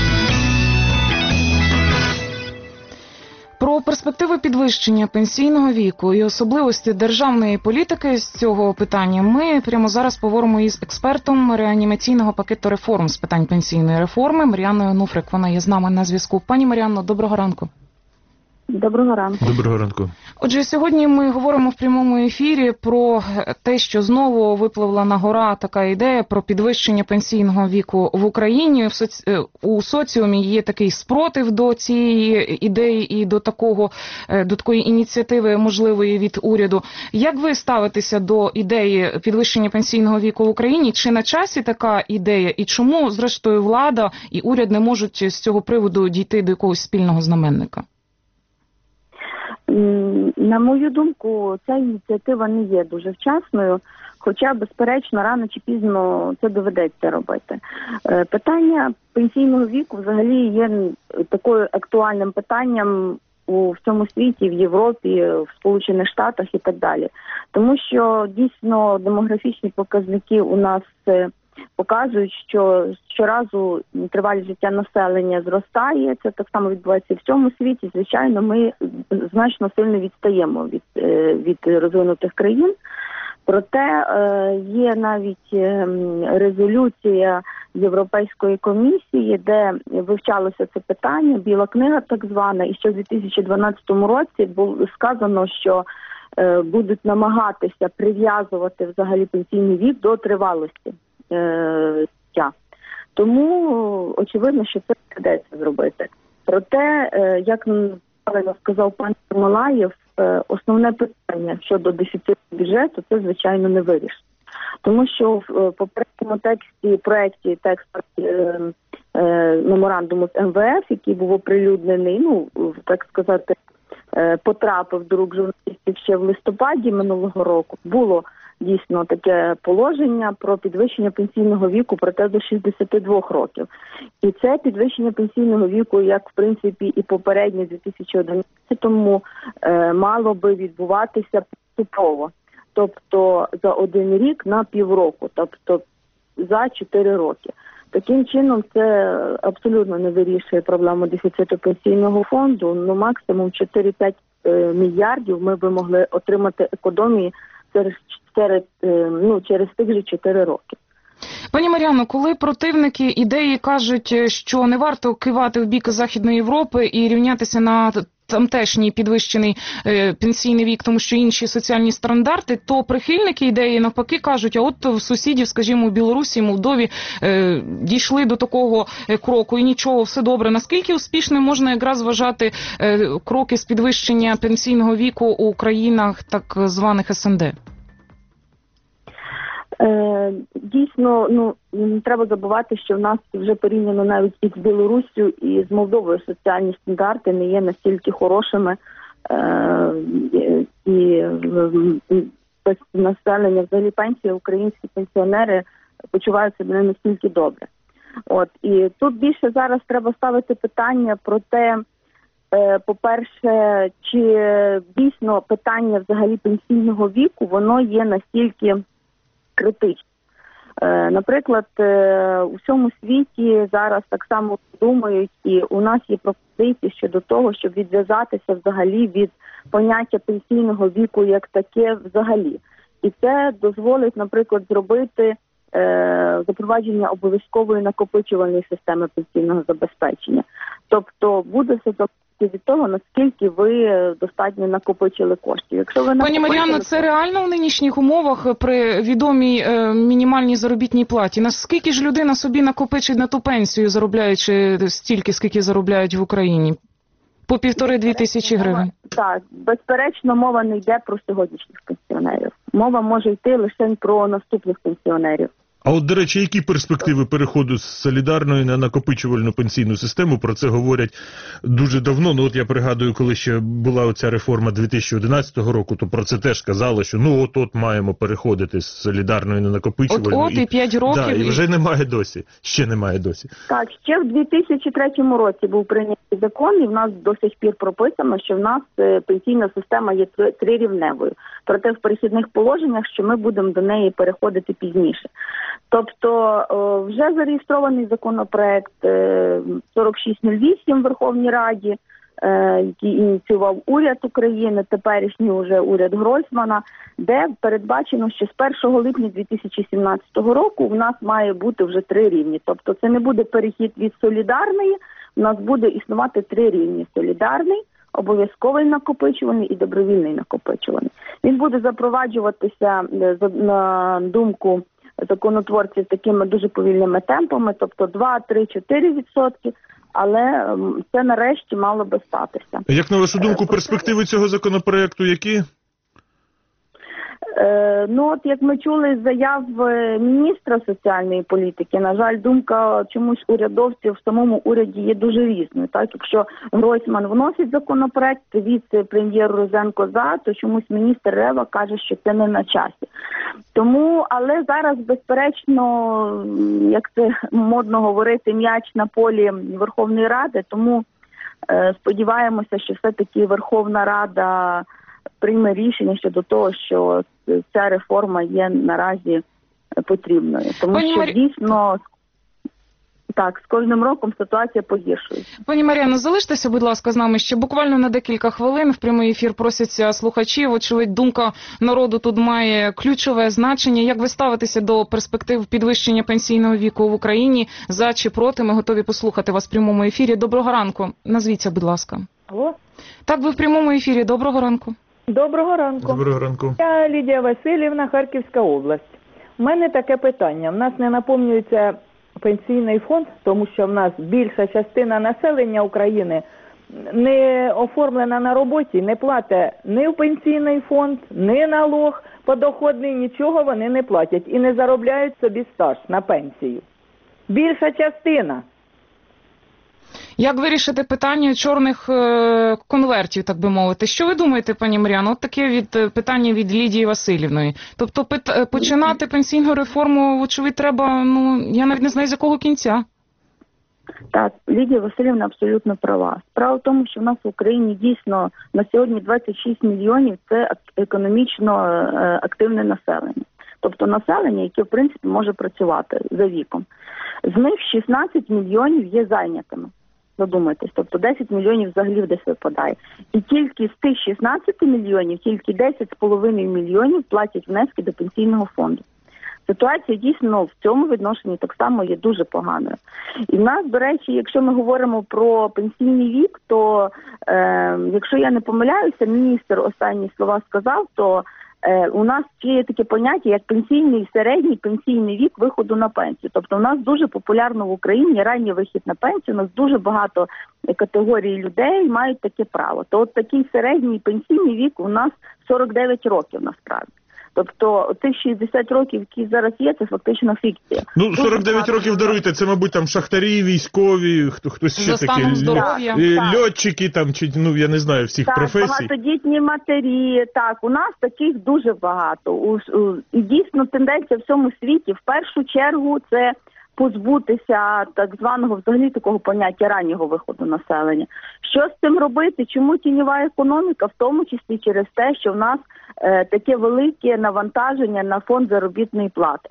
Про перспективи підвищення пенсійного віку і особливості державної політики з цього питання ми прямо зараз поговоримо із експертом реанімаційного пакету реформ з питань пенсійної реформи Мар'яною Нуфрик. Вона є з нами на зв'язку. Пані Мар'яно, доброго ранку. Доброго ранку. Доброго ранку. Отже, сьогодні ми говоримо в прямому ефірі про те, що знову випливла на гора така ідея про підвищення пенсійного віку в Україні. У соціумі є такий спротив до цієї ідеї і до такої ініціативи можливої від уряду. Як ви ставитеся до ідеї підвищення пенсійного віку в Україні? Чи на часі така ідея? І чому, зрештою, влада і уряд не можуть з цього приводу дійти до якогось спільного знаменника? На мою думку, ця ініціатива не є дуже вчасною, хоча, безперечно, рано чи пізно це доведеться робити. Питання пенсійного віку взагалі є такою актуальним питанням у всьому світі, в Європі, в Сполучених Штатах і так далі. Тому що, дійсно, демографічні показники у нас показують, що щоразу тривалість життя населення зростає, це так само відбувається і в цьому світі. Звичайно, ми значно сильно відстаємо від розвинутих країн. Проте є навіть резолюція Європейської комісії, де вивчалося це питання, біла книга так звана, і ще в 2012 році було сказано, що будуть намагатися прив'язувати взагалі пенсійний вік до тривалості життя. Тому очевидно, що це доведеться зробити. Проте, як правильно сказав пан Єрмолаєв, основне питання щодо дефіциту бюджету це, звичайно, не вирішить. Тому що в попередньому проєкті меморандуму з МВФ, який був оприлюднений, так сказати, потрапив до рук журналістів ще в листопаді минулого року, було дійсно таке положення про підвищення пенсійного віку, проте до 62 років. І це підвищення пенсійного віку, як в принципі і попереднє в 2011-му, мало би відбуватися поступово. Тобто за 1 рік на півроку, тобто за 4 роки. Таким чином це абсолютно не вирішує проблему дефіциту пенсійного фонду. Ну, максимум 4-5 мільярдів ми би могли отримати економії через тих же 4 роки. Пані Мар'яно, коли противники ідеї кажуть, що не варто кивати в бік Західної Європи і рівнятися на тамтешній підвищений пенсійний вік, тому що інші соціальні стандарти, то прихильники ідеї навпаки кажуть, а от в сусідів, скажімо, у Білорусі, Молдові дійшли до такого кроку і нічого, все добре. Наскільки успішним можна якраз вважати кроки з підвищення пенсійного віку у країнах так званих СНД? Дійсно, не треба забувати, що в нас вже порівняно навіть із Білоруссю і з Молдовою соціальні стандарти не є настільки хорошими, і без населення, взагалі пенсії, українські пенсіонери почувають себе не настільки добре. І тут більше зараз треба ставити питання про те, по-перше, чи дійсно питання взагалі пенсійного віку, воно є настільки критично. Наприклад, у всьому світі зараз так само думають, і у нас є пропозиції щодо того, щоб відв'язатися взагалі від поняття пенсійного віку як таке взагалі. І це дозволить, наприклад, зробити запровадження обов'язкової накопичувальної системи пенсійного забезпечення. Тобто буде все від того, наскільки ви достатньо накопичили коштів. Якщо ви Пані Мар'яно, це реально в нинішніх умовах при відомій мінімальній заробітній платі? Наскільки ж людина собі накопичить на ту пенсію, заробляючи стільки, скільки заробляють в Україні? По 1,5-2 тисячі гривень? Так, безперечно, мова не йде про сьогоднішніх пенсіонерів. Мова може йти лише про наступних пенсіонерів. А от, до речі, які перспективи переходу з солідарної на накопичувальну пенсійну систему? Про це говорять дуже давно. Ну, от я пригадую, коли ще була оця реформа 2011 року, то про це теж казали, що от маємо переходити з солідарної на накопичувальну. І 5 років. Да, і вже немає досі. Ще немає досі. Так, ще в 2003 році був прийнятий закон, і в нас до сих пір прописано, що в нас пенсійна система є трирівневою. Проте в перехідних положеннях, що ми будемо до неї переходити пізніше. Тобто вже зареєстрований законопроект 4608 в Верховній Раді, який ініціював уряд України, теперішній уже уряд Гройсмана, де передбачено, що з 1 липня 2017 року в нас має бути вже 3 рівні. Тобто це не буде перехід від солідарної, в нас буде існувати 3 рівні: солідарний, обов'язковий накопичувальний і добровільний накопичувальний. Він буде запроваджуватися, на думку законотворців, такими дуже повільними темпами, тобто 2-3-4%, але це нарешті мало би статися. Як на вашу думку, перспективи цього законопроекту які? Як ми чули з заяв міністра соціальної політики, на жаль, думка чомусь урядовців в самому уряді є дуже різною. Так, якщо Гройсман вносить законопроект, віце-прем'єр Розенко за, то чомусь міністр Рева каже, що це не на часі. Тому, але зараз, безперечно, як це модно говорити, м'яч на полі Верховної Ради, тому сподіваємося, що все-таки Верховна Рада прийме рішення щодо того, що ця реформа є наразі потрібною. Тому що дійсно, так, з кожним роком ситуація погіршується. Пані Мар'яно, залиштеся, будь ласка, з нами ще буквально на декілька хвилин. В прямий ефір просяться слухачі. Очевидь, думка народу тут має ключове значення. Як ви ставитеся до перспектив підвищення пенсійного віку в Україні? За чи проти? Ми готові послухати вас в прямому ефірі. Доброго ранку. Назвіться, будь ласка. Алло? Так, ви в прямому ефірі. Доброго ранку. Доброго ранку. Доброго ранку. Я Лідія Васильівна, Харківська область. У мене таке питання. В нас не наповнюється пенсійний фонд, тому що в нас більша частина населення України не оформлена на роботі, не платить ні в пенсійний фонд, ні налог подоходний, нічого вони не платять і не заробляють собі стаж на пенсію. Більша частина. Як вирішити питання чорних конвертів, так би мовити? Що ви думаєте, пані Мар'яно? От таке питання від Лідії Васильівної. Тобто починати пенсійну реформу, вочевидь, треба, я навіть не знаю, з якого кінця. Так, Лідія Васильівна абсолютно права. Справа в тому, що в нас в Україні дійсно на сьогодні 26 мільйонів – це економічно активне населення. Тобто населення, яке, в принципі, може працювати за віком. З них 16 мільйонів є зайнятими. Задумайтесь, тобто 10 мільйонів взагалі десь випадає. І тільки з тих 16 мільйонів, тільки 10,5 мільйонів платять внески до пенсійного фонду. Ситуація дійсно в цьому відношенні так само є дуже поганою. І в нас, до речі, якщо ми говоримо про пенсійний вік, то якщо я не помиляюся, міністр останні слова сказав, то у нас є таке поняття, як пенсійний, середній пенсійний вік виходу на пенсію. Тобто у нас дуже популярно в Україні ранній вихід на пенсію, у нас дуже багато категорій людей мають таке право. То от такий середній пенсійний вік у нас 49 років насправді. Тобто тих 60 років, які зараз є, це фактично фікція. Ну, 49 років, даруйте, це, мабуть, там шахтарі, військові, хтось ще такі, льотчики, там, чи, ну, я не знаю, всіх професій. Так, багатодітні матері, так, у нас таких дуже багато. І дійсно тенденція в цьому світі, в першу чергу, це позбутися так званого взагалі такого поняття раннього виходу населення. Що з цим робити? Чому тіньова економіка? В тому числі через те, що в нас таке велике навантаження на фонд заробітної плати.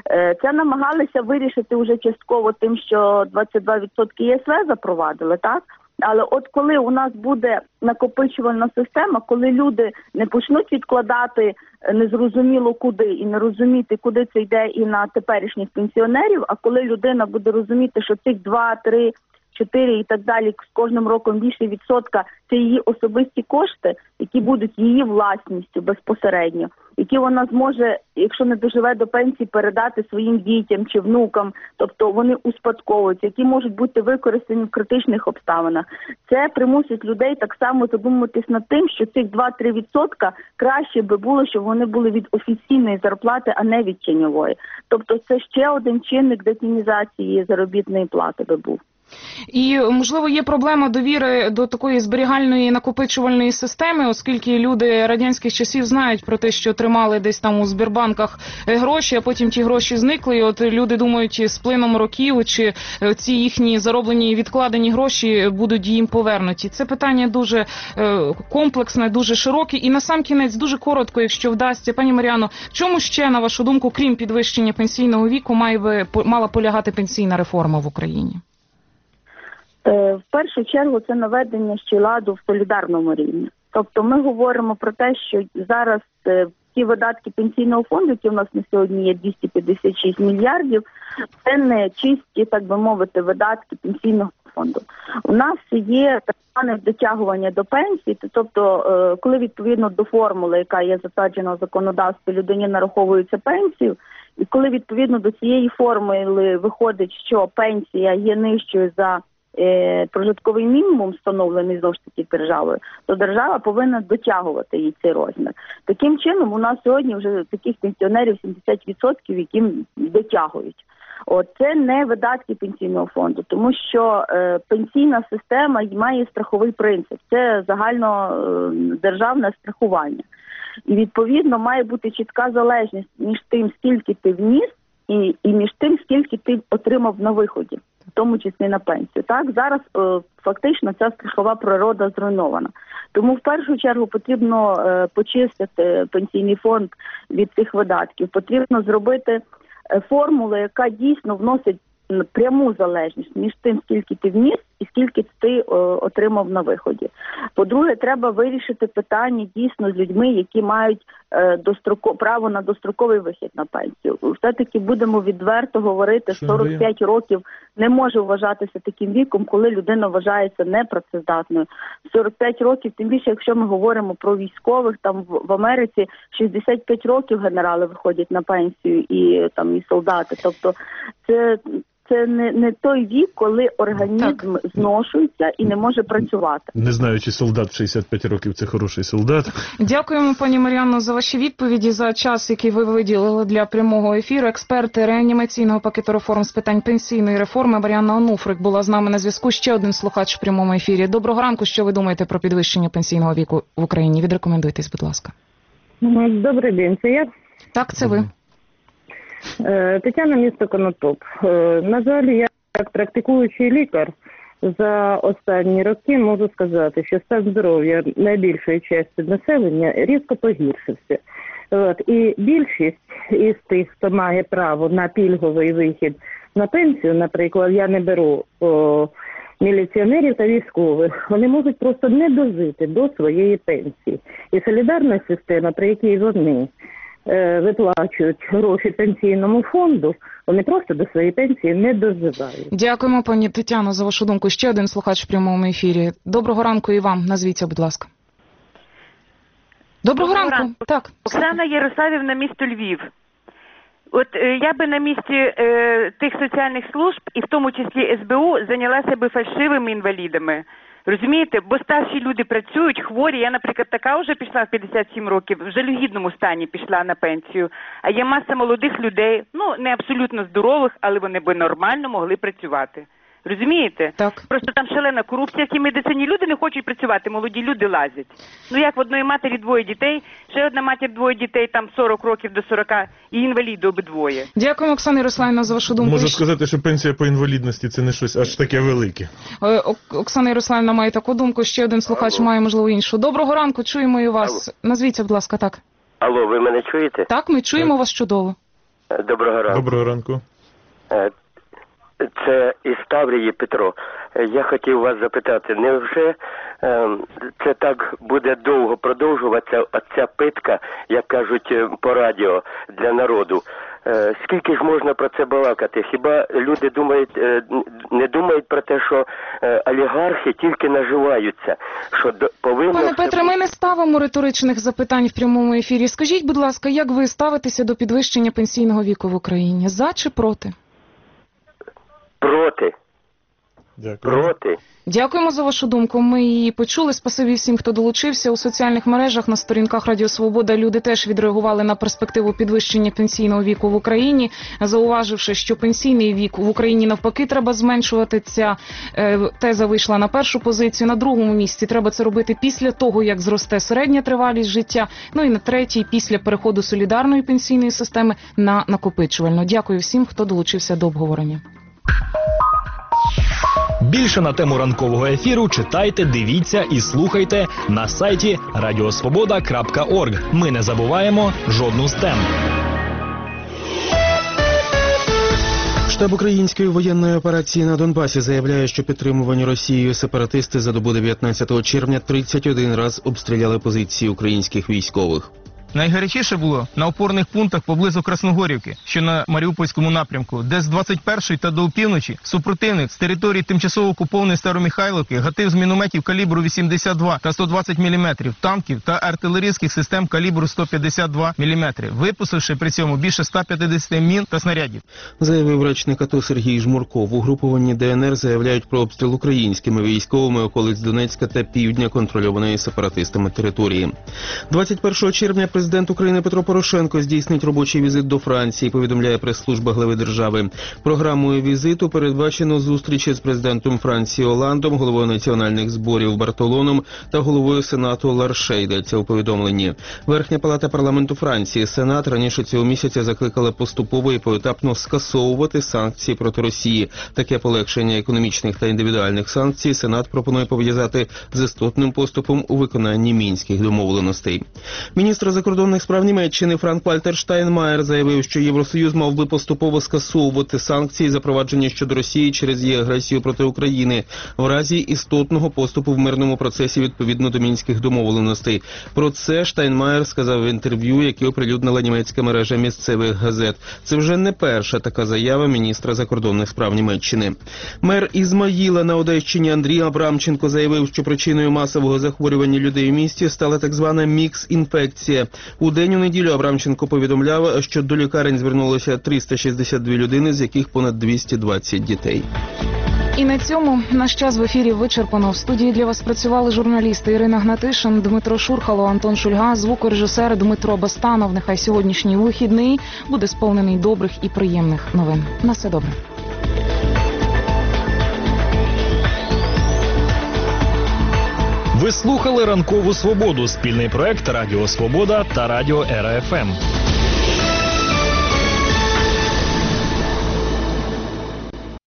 Це намагалися вирішити вже частково тим, що 22% ЄСВ запровадили, так? Але от коли у нас буде накопичувальна система, коли люди не почнуть відкладати незрозуміло куди і не розуміти, куди це йде і на теперішніх пенсіонерів, а коли людина буде розуміти, що цих 2, 3, 4 і так далі з кожним роком більше відсотка – це її особисті кошти, які будуть її власністю безпосередньо, які вона зможе, якщо не доживе до пенсії, передати своїм дітям чи внукам, тобто вони успадковуються, які можуть бути використані в критичних обставинах. Це примусить людей так само задумуватись над тим, що цих 2-3 відсотка краще би було, щоб вони були від офіційної зарплати, а не від тіньової. Тобто це ще один чинник детінізації заробітної плати би був. І, можливо, є проблема довіри до такої зберігальної накопичувальної системи, оскільки люди радянських часів знають про те, що тримали десь там у Сбербанках гроші, а потім ті гроші зникли, і от люди думають, з плином років, чи ці їхні зароблені і відкладені гроші будуть їм повернуті. Це питання дуже комплексне, дуже широке. І насамкінець, дуже коротко, якщо вдасться, пані Мар'яно, в чому ще, на вашу думку, крім підвищення пенсійного віку, мала полягати пенсійна реформа в Україні? В першу чергу це наведення ще ладу в солідарному рівні. Тобто ми говоримо про те, що зараз ті видатки пенсійного фонду, які в нас на сьогодні є 256 мільярдів, це не чисті, так би мовити, видатки пенсійного фонду. У нас є так зване дотягування до пенсії, тобто коли відповідно до формули, яка є затверджена в законодавстві, людині нараховується пенсію, і коли відповідно до цієї формули виходить, що пенсія є нижчою за прожитковий мінімум, встановлений знову ж таки державою, то держава повинна дотягувати їй цей розмір. Таким чином, у нас сьогодні вже таких пенсіонерів 70%, яким дотягують. Це не видатки пенсійного фонду, тому що пенсійна система має страховий принцип. Це загальнодержавне страхування. І, відповідно, має бути чітка залежність між тим, скільки ти вніс, і між тим, скільки ти отримав на виході, в тому числі на пенсію. Так, зараз фактично ця страхова природа зруйнована. Тому в першу чергу потрібно почистити пенсійний фонд від цих видатків. Потрібно зробити формулу, яка дійсно вносить пряму залежність між тим, скільки ти вніс і скільки ти отримав на виході. По-друге, треба вирішити питання дійсно з людьми, які мають право на достроковий вихід на пенсію. Все-таки будемо відверто говорити, 45 років не може вважатися таким віком, коли людина вважається непрацездатною. 45 років, тим більше, якщо ми говоримо про військових, там в Америці 65 років генерали виходять на пенсію і солдати. Тобто це не той вік, коли організм зношується і не може працювати. Не знаю, чи солдат в 65 років – це хороший солдат. Дякуємо, пані Мар'яно, за ваші відповіді, за час, який ви виділили для прямого ефіру. Експерт реанімаційного пакету реформ з питань пенсійної реформи Мар'яна Онуфрик була з нами на зв'язку. Ще один слухач в прямому ефірі. Доброго ранку. Що ви думаєте про підвищення пенсійного віку в Україні? Відрекомендуйтесь, будь ласка. Добрий день, це я? Так, це ви. Тетяна, місто Конотоп. На жаль, я Як практикуючий лікар за останні роки можу сказати, що стан здоров'я найбільшої частини населення різко погіршився. І більшість із тих, хто має право на пільговий вихід на пенсію, наприклад, я не беру міліціонерів та військових, вони можуть просто не дожити до своєї пенсії. І солідарна система, при якій вони виплачують гроші пенсійному фонду, вони просто до своєї пенсії не доживають. Дякуємо, пані Тетяно, за вашу думку. Ще один слухач в прямому ефірі. Доброго ранку і вам. Назвіться, будь ласка. Доброго ранку. Так. Оксана Ярославівна, місто Львів. От я би на місці тих соціальних служб, і в тому числі СБУ, зайнялася би фальшивими інвалідами. Розумієте? Бо старші люди працюють, хворі. Я, наприклад, така вже пішла в 57 років, в жалюгідному стані пішла на пенсію. А є маса молодих людей, не абсолютно здорових, але вони би нормально могли працювати. Розумієте? Так. Просто там шалена корупція в цій медицині. Люди не хочуть працювати, молоді люди лазять. Як в одної матері 2 дітей, ще одна матір 2 дітей, там 40 років до 40, і інваліди обидвоє. Дякуємо, Оксана Ярославівна, за вашу думку. Можу сказати, що пенсія по інвалідності – це не щось аж таке велике. Оксана Ярославівна має таку думку, ще один слухач має, можливо, іншу. Доброго ранку, чуємо і вас. Назвіться, будь ласка, так. Алло, ви мене чуєте? Так, ми чуємо вас чудово. Доброго ранку. Доброго ранку. Це із Таврії, Петро. Я хотів вас запитати, невже це так буде довго продовжуватися, ця питка, як кажуть по радіо, для народу? Скільки ж можна про це балакати? Хіба люди не думають про те, що олігархи тільки наживаються? Що повинно... Пане Петре, ми не ставимо риторичних запитань в прямому ефірі. Скажіть, будь ласка, як ви ставитеся до підвищення пенсійного віку в Україні? За чи проти? Проти. Дякую. Проти. Дякуємо за вашу думку. Ми її почули. Спасибі всім, хто долучився. У соціальних мережах на сторінках Радіо Свобода люди теж відреагували на перспективу підвищення пенсійного віку в Україні, зауваживши, що пенсійний вік в Україні навпаки треба зменшувати. Ця теза вийшла на першу позицію. На другому місці треба це робити після того, як зросте середня тривалість життя. І на третій після переходу солідарної пенсійної системи на накопичувальну. Дякую всім, хто долучився до обговорення. Більше на тему ранкового ефіру читайте, дивіться і слухайте на сайті radiosvoboda.org. Ми не забуваємо жодну з тем. Штаб української воєнної операції на Донбасі заявляє, що підтримувані Росією сепаратисти за добу 19 червня 31 раз обстріляли позиції українських військових. Найгарячіше було на опорних пунктах поблизу Красногорівки, що на Маріупольському напрямку, де з 21-ї та до опівночі супротивник з території тимчасово окупованої Старомихайлівки гатив з мінометів калібру 82 та 120 мм, танків та артилерійських систем калібру 152 мм, випустивши при цьому більше 150 мін та снарядів. Заявив речник АТО Сергій Жмурко. В угрупованні ДНР заявляють про обстріл українськими військовими околиць Донецька та півдня контрольованої сепаратистами території. 21 червня президент України Петро Порошенко здійснить робочий візит до Франції, повідомляє прес-служба глави держави. Програмою візиту передбачено зустрічі з президентом Франції Оландом, головою національних зборів Бартолоном та головою Сенату Ларше, йдеться у повідомленні. Верхня палата парламенту Франції, Сенат, раніше цього місяця закликали поступово і поетапно скасовувати санкції проти Росії. Таке полегшення економічних та індивідуальних санкцій Сенат пропонує пов'язати з істотним поступом у виконанні мінських домовленостей. Міністр закордонних справ Німеччини Франк-Вальтер Штайнмаєр заявив, що Євросоюз мав би поступово скасовувати санкції, запроваджені щодо Росії через її агресію проти України, в разі істотного поступу в мирному процесі відповідно до мінських домовленостей. Про це Штайнмаєр сказав в інтерв'ю, яке оприлюднила німецька мережа місцевих газет. Це вже не перша така заява міністра закордонних справ Німеччини. Мер Ізмаїла на Одещині Андрій Абрамченко заявив, що причиною масового захворювання людей у місті стала так звана мікс-інфекція. У день у неділю Абрамченко повідомляв, що до лікарень звернулося 362 людини, з яких понад 220 дітей. І на цьому наш час в ефірі вичерпано. В студії для вас працювали журналісти Ірина Гнатишин, Дмитро Шурхало, Антон Шульга, звукорежисер Дмитро Бастанов. Нехай сьогоднішній вихідний буде сповнений добрих і приємних новин. На все добре. Ви слухали «Ранкову свободу» – спільний проект Радіо Свобода та Радіо РФМ.